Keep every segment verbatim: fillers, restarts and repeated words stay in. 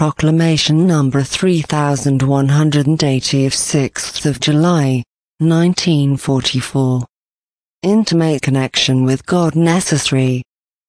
Proclamation number three thousand one hundred eighty of sixth of July, nineteen forty-four. Intimate connection with God necessary.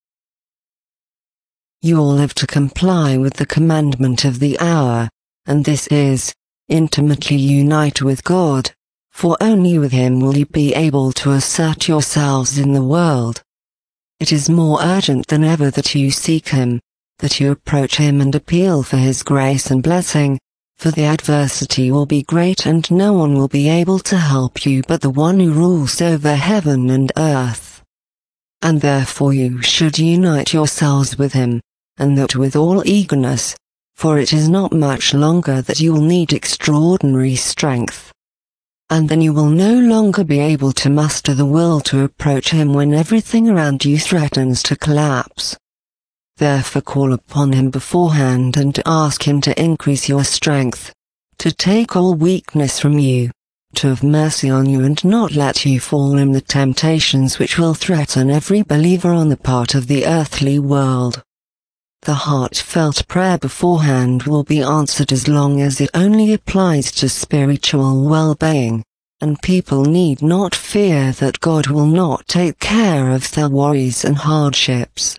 You all have to comply with the commandment of the hour, and this is, intimately unite with God, for only with Him will you be able to assert yourselves in the world. It is more urgent than ever that you seek Him, that you approach Him and appeal for His grace and blessing, for the adversity will be great and no one will be able to help you but the one who rules over heaven and earth. And therefore you should unite yourselves with Him, and that with all eagerness, for it is not much longer that you will need extraordinary strength. And then you will no longer be able to muster the will to approach Him when everything around you threatens to collapse. Therefore call upon Him beforehand and ask Him to increase your strength, to take all weakness from you, to have mercy on you and not let you fall in the temptations which will threaten every believer on the part of the earthly world. The heartfelt prayer beforehand will be answered as long as it only applies to spiritual well-being, and people need not fear that God will not take care of their worries and hardships.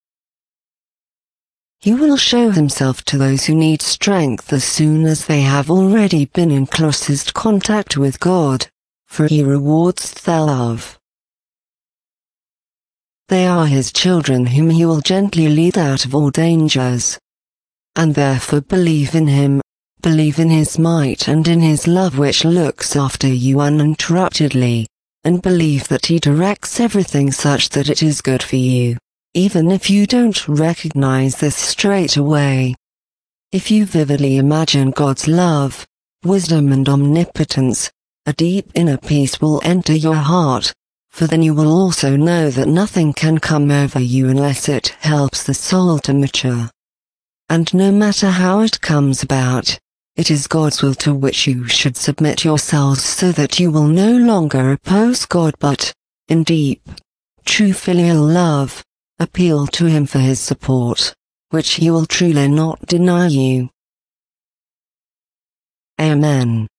He will show Himself to those who need strength as soon as they have already been in closest contact with God, for He rewards their love. They are His children whom He will gently lead out of all dangers. And therefore believe in Him, believe in His might and in His love which looks after you uninterruptedly, and believe that He directs everything such that it is good for you, even if you don't recognize this straight away. If you vividly imagine God's love, wisdom and omnipotence, a deep inner peace will enter your heart, for then you will also know that nothing can come over you unless it helps the soul to mature. And no matter how it comes about, it is God's will to which you should submit yourselves so that you will no longer oppose God but, in deep, true filial love, appeal to Him for His support, which He will truly not deny you. Amen.